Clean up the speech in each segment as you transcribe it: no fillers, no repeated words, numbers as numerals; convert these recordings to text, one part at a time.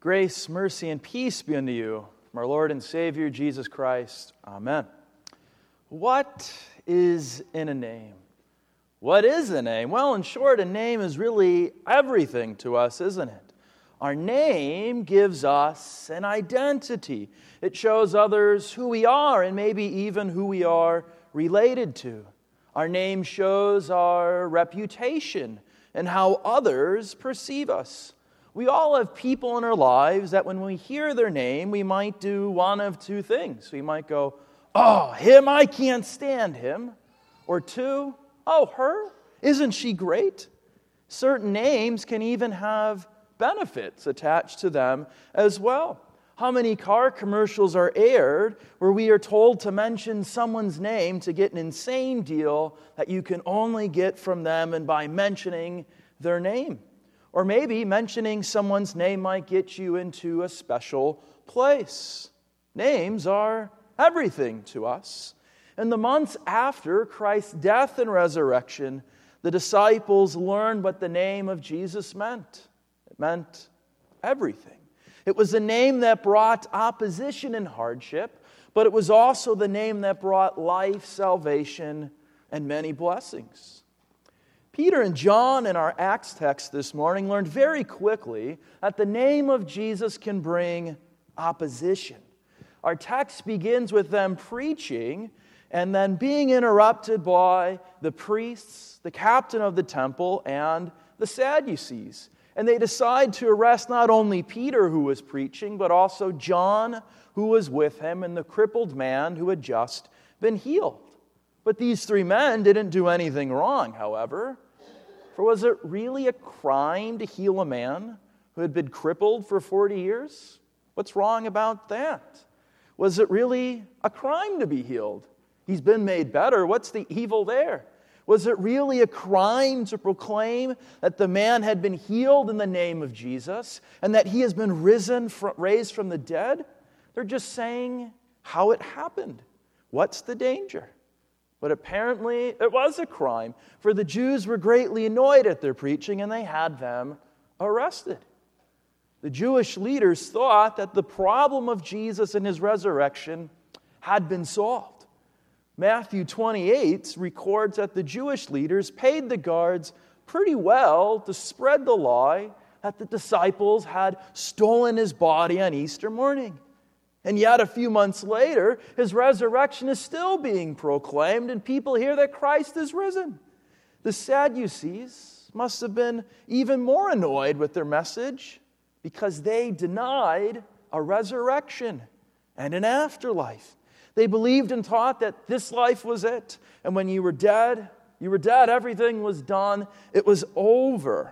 Grace, mercy, and peace be unto you from our Lord and Savior, Jesus Christ. Amen. What is in a name? What is a name? Well, in short, a name is really everything to us, isn't it? Our name gives us an identity. It shows others who we are and maybe even who we are related to. Our name shows our reputation and how others perceive us. We all have people in our lives that when we hear their name, we might do one of two things. We might go, "Oh, him, I can't stand him." Or two, "Oh, her, isn't she great?" Certain names can even have benefits attached to them as well. How many car commercials are aired where we are told to mention someone's name to get an insane deal that you can only get from them and by mentioning their name? Or maybe mentioning someone's name might get you into a special place. Names are everything to us. In the months after Christ's death and resurrection, the disciples learned what the name of Jesus meant. It meant everything. It was a name that brought opposition and hardship, but it was also the name that brought life, salvation, and many blessings. Peter and John in our Acts text this morning learned very quickly that the name of Jesus can bring opposition. Our text begins with them preaching and then being interrupted by the priests, the captain of the temple, and the Sadducees. And they decide to arrest not only Peter, who was preaching, but also John, who was with him, and the crippled man who had just been healed. But these three men didn't do anything wrong, however. For was it really a crime to heal a man who had been crippled for 40 years? What's wrong about that? Was it really a crime to be healed? He's been made better. What's the evil there? Was it really a crime to proclaim that the man had been healed in the name of Jesus and that he has been raised from the dead? They're just saying how it happened. What's the danger? But apparently it was a crime, for the Jews were greatly annoyed at their preaching and they had them arrested. The Jewish leaders thought that the problem of Jesus and his resurrection had been solved. Matthew 28 records that the Jewish leaders paid the guards pretty well to spread the lie that the disciples had stolen his body on Easter morning. And yet a few months later, his resurrection is still being proclaimed and people hear that Christ is risen. The Sadducees must have been even more annoyed with their message because they denied a resurrection and an afterlife. They believed and taught that this life was it. And when you were dead, everything was done, it was over.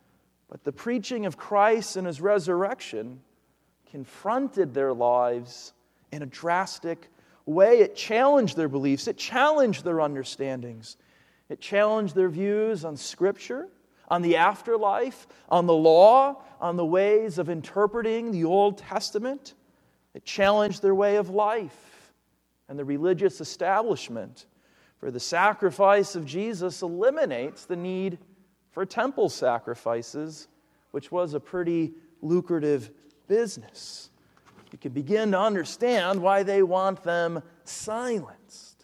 But the preaching of Christ and his resurrection confronted their lives in a drastic way. It challenged their beliefs. It challenged their understandings. It challenged their views on Scripture, on the afterlife, on the law, on the ways of interpreting the Old Testament. It challenged their way of life and the religious establishment. For the sacrifice of Jesus eliminates the need for temple sacrifices, which was a pretty lucrative business. You can begin to understand why they want them silenced.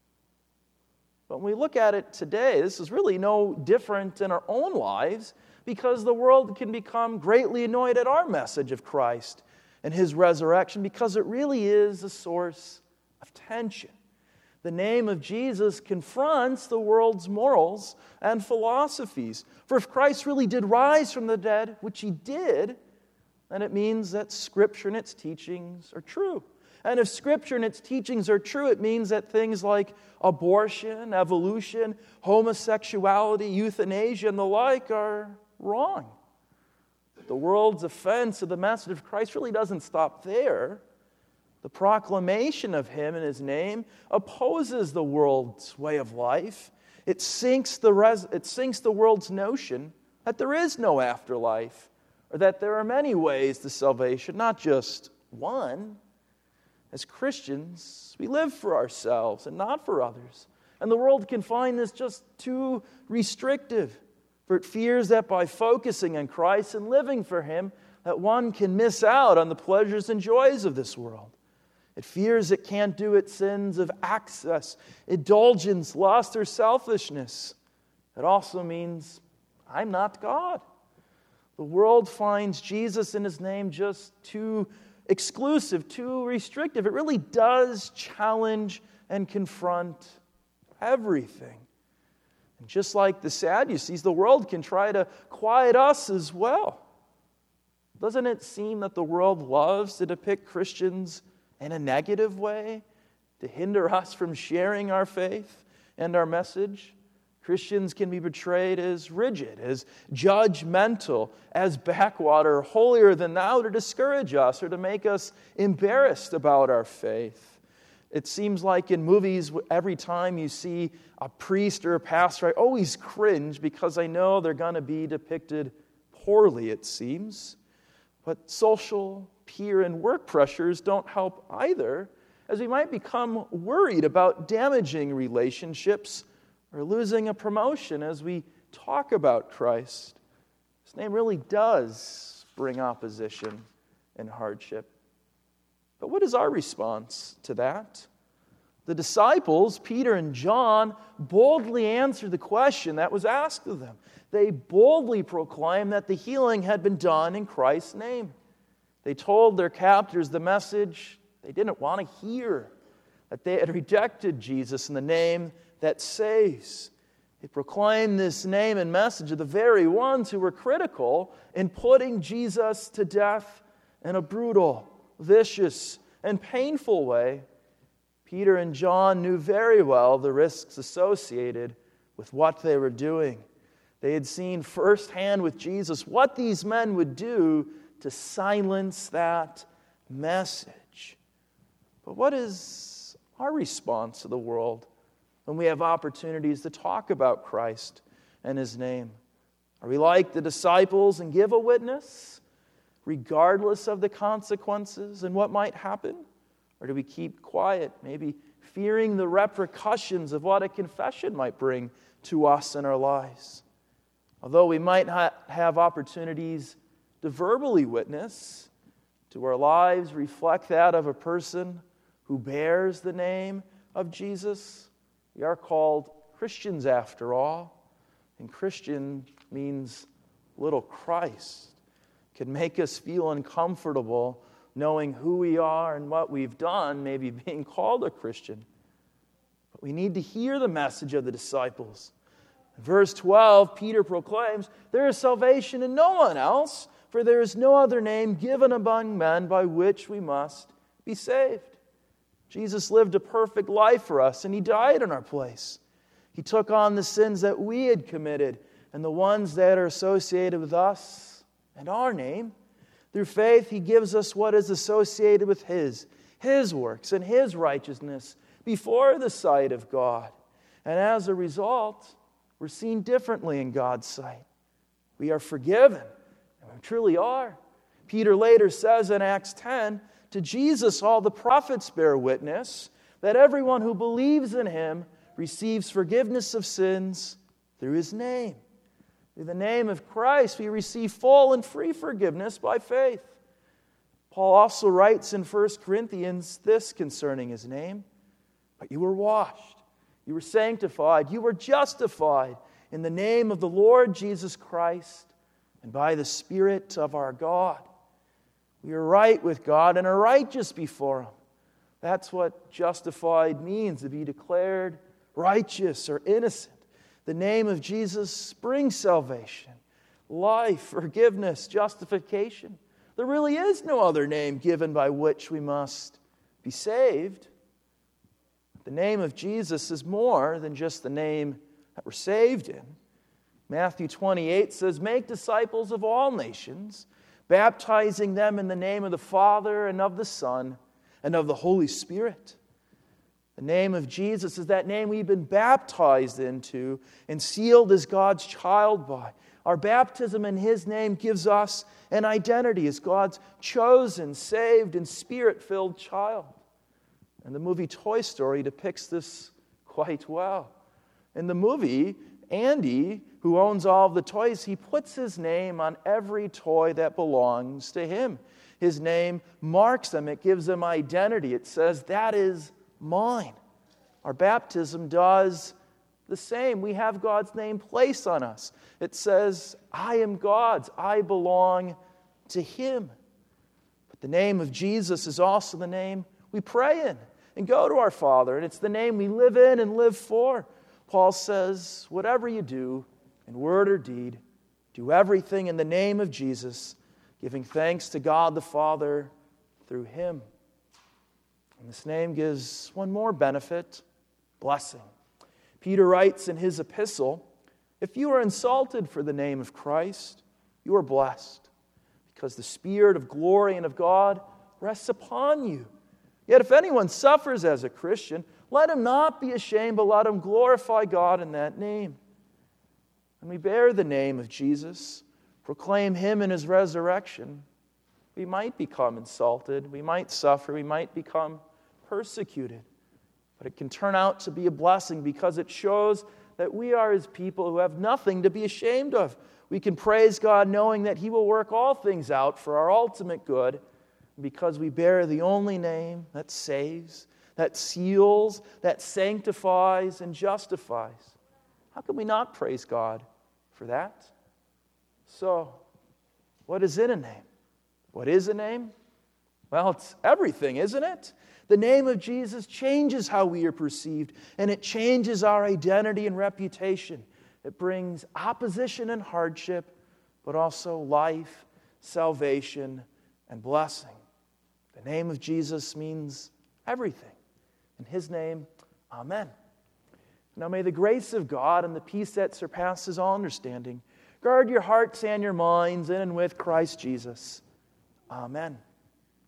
But when we look at it today, this is really no different in our own lives because the world can become greatly annoyed at our message of Christ and his resurrection because it really is a source of tension. The name of Jesus confronts the world's morals and philosophies. For if Christ really did rise from the dead, which he did, then it means that Scripture and its teachings are true. And if Scripture and its teachings are true, it means that things like abortion, evolution, homosexuality, euthanasia, and the like are wrong. The world's offense of the message of Christ really doesn't stop there. The proclamation of him and his name opposes the world's way of life. It sinks the world's notion that there is no afterlife, or that there are many ways to salvation, not just one. As Christians, we live for ourselves and not for others. And the world can find this just too restrictive, for it fears that by focusing on Christ and living for him, that one can miss out on the pleasures and joys of this world. It fears it can't do its sins of access, indulgence, lust, or selfishness. It also means, I'm not God. The world finds Jesus and his name just too exclusive, too restrictive. It really does challenge and confront everything. And just like the Sadducees, the world can try to quiet us as well. Doesn't it seem that the world loves to depict Christians in a negative way, to hinder us from sharing our faith and our message? Christians can be portrayed as rigid, as judgmental, as backwater, holier than thou, to discourage us or to make us embarrassed about our faith. It seems like in movies, every time you see a priest or a pastor, I always cringe because I know they're going to be depicted poorly, it seems. But social, peer, and work pressures don't help either, as we might become worried about damaging relationships or losing a promotion as we talk about Christ. His name really does bring opposition and hardship. But what is our response to that? The disciples, Peter and John, boldly answered the question that was asked of them. They boldly proclaimed that the healing had been done in Christ's name. They told their captors the message they didn't want to hear, that they had rejected Jesus in the name that saves. They proclaimed this name and message of the very ones who were critical in putting Jesus to death in a brutal, vicious, and painful way. Peter and John knew very well the risks associated with what they were doing. They had seen firsthand with Jesus what these men would do to silence that message. But what is our response to the world when we have opportunities to talk about Christ and his name? Are we like the disciples and give a witness, regardless of the consequences and what might happen? Or do we keep quiet, maybe fearing the repercussions of what a confession might bring to us in our lives? Although we might not have opportunities to verbally witness, do our lives reflect that of a person who bears the name of Jesus? We are called Christians after all, and Christian means little Christ. It can make us feel uncomfortable knowing who we are and what we've done, maybe being called a Christian. But we need to hear the message of the disciples. In verse 12, Peter proclaims, "There is salvation in no one else, for there is no other name given among men by which we must be saved." Jesus lived a perfect life for us, and he died in our place. He took on the sins that we had committed and the ones that are associated with us and our name. Through faith, he gives us what is associated with his works and his righteousness before the sight of God. And as a result, we're seen differently in God's sight. We are forgiven, and we truly are. Peter later says in Acts 10, "To Jesus all the prophets bear witness that everyone who believes in him receives forgiveness of sins through his name." Through the name of Christ, we receive full and free forgiveness by faith. Paul also writes in 1 Corinthians this concerning his name, "But you were washed, you were sanctified, you were justified in the name of the Lord Jesus Christ and by the Spirit of our God." We are right with God and are righteous before him. That's what justified means, to be declared righteous or innocent. The name of Jesus brings salvation, life, forgiveness, justification. There really is no other name given by which we must be saved. The name of Jesus is more than just the name that we're saved in. Matthew 28 says, "Make disciples of all nations, baptizing them in the name of the Father and of the Son and of the Holy Spirit." The name of Jesus is that name we've been baptized into and sealed as God's child by. Our baptism in his name gives us an identity as God's chosen, saved, and Spirit-filled child. And the movie Toy Story depicts this quite well. In the movie, Andy, who owns all of the toys, he puts his name on every toy that belongs to him. His name marks them. It gives them identity. It says, that is mine. Our baptism does the same. We have God's name placed on us. It says, I am God's. I belong to Him. But the name of Jesus is also the name we pray in and go to our Father. And it's the name we live in and live for. Paul says, whatever you do, in word or deed, do everything in the name of Jesus, giving thanks to God the Father through Him. And this name gives one more benefit, blessing. Peter writes in his epistle, if you are insulted for the name of Christ, you are blessed, because the Spirit of glory and of God rests upon you. Yet if anyone suffers as a Christian, let him not be ashamed, but let him glorify God in that name. When we bear the name of Jesus, proclaim Him in His resurrection, we might become insulted, we might suffer, we might become persecuted. But it can turn out to be a blessing because it shows that we are His people who have nothing to be ashamed of. We can praise God knowing that He will work all things out for our ultimate good because we bear the only name that saves, that seals, that sanctifies and justifies. How can we not praise God for that? So, what is in a name? What is a name? Well, it's everything, isn't it? The name of Jesus changes how we are perceived, and it changes our identity and reputation. It brings opposition and hardship, but also life, salvation, and blessing. The name of Jesus means everything. In His name, amen. Now may the grace of God and the peace that surpasses all understanding guard your hearts and your minds in and with Christ Jesus. Amen.